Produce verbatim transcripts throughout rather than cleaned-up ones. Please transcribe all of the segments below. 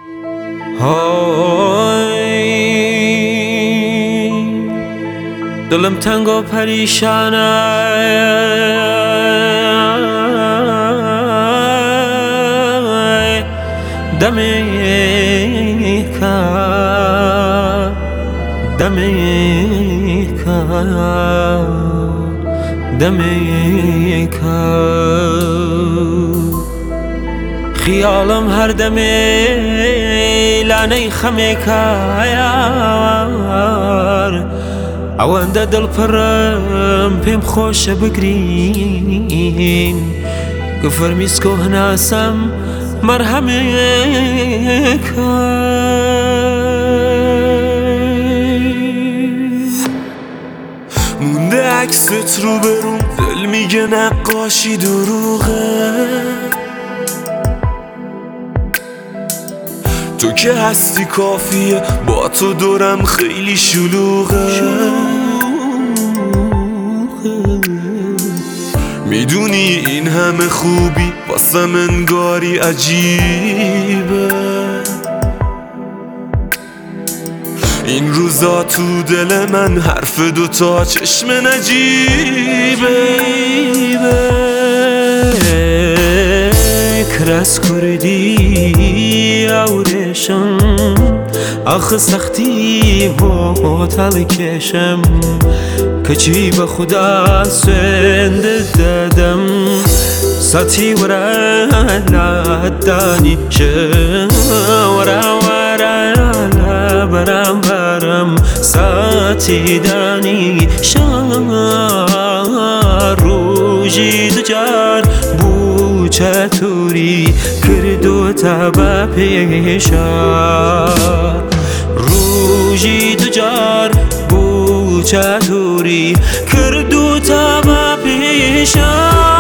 های دلم تنگ و پریشانه دمی کار دمی کار دمی کار خیالم هر دمی لانه خمی کار ئەوەندە دڵپەڕم پێم خۆشە بگرین گفەرمیسکۆ هەناسەم مەرهەمێکە مونده عکست رو بروم دل میگه نقاشی دروغه تو که هستی کافیه با تو دورم خیلی شلوغه میدونی این همه خوبی واسم انگاری عجیبه این روزا تو دل من حرف دوتا چشم نجیبه کرس کردی ئەوڕێشم ئاخ سەختی بۆ تەڵکێشم کەچی بە خودا سوێندت دەدەم سەتی وەرە لادانیشم وەرە وەرە لە بەرامبەرم سەتی دانیشم ڕۆژی دوجار بوو چەتوری کردوتە بە پێشار ڕۆژی دوجار بوو چەتوری کردوتە بە پێشار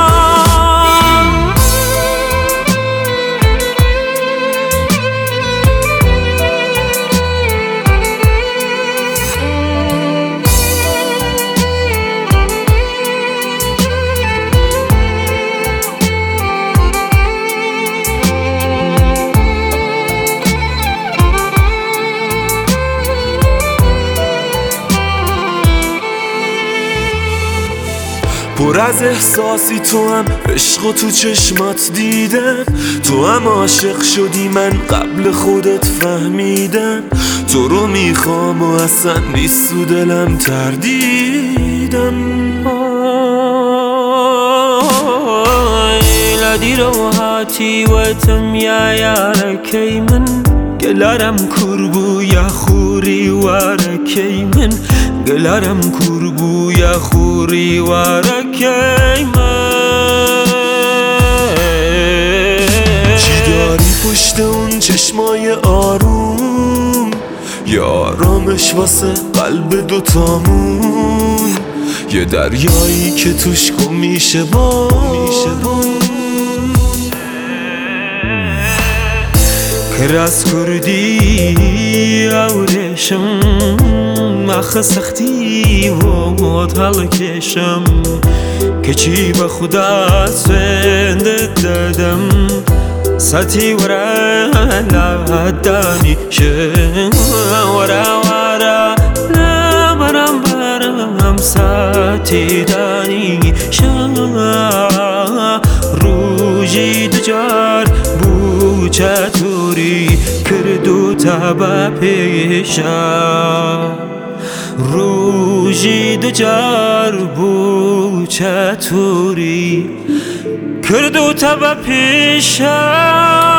پر از احساسی تو هم عشق و تو چشمات دیدم تو هم عاشق شدی من قبل خودت فهمیدم تو رو میخوام و اصلا نیست تو دلم تردیدم لادیرە و هاتی وەتم یا یارەکەی من گەلارم کوور بوو یا خووری وارەکەی من گەلارم کوور بوو یا خووری وارەکەی من چی داری پشت اون چشمای آروم یا آرامش واسه قلب دوتامون یه دریایی که توش گم میشه با کراس کردی ئەوڕێشم ئاخە سەختی بۆ هەڵکێشم کەچی بە خودا سوێندت دەدەم سەتی وەرە لادانیشم وەرە وەرە لە بەرامبەرم سەتی دانیشم ڕۆژی دوجار بوو چەتوری کردوتە بە پێشار ڕۆژی دوجار بوو چەتوری کردوتە بە پێشار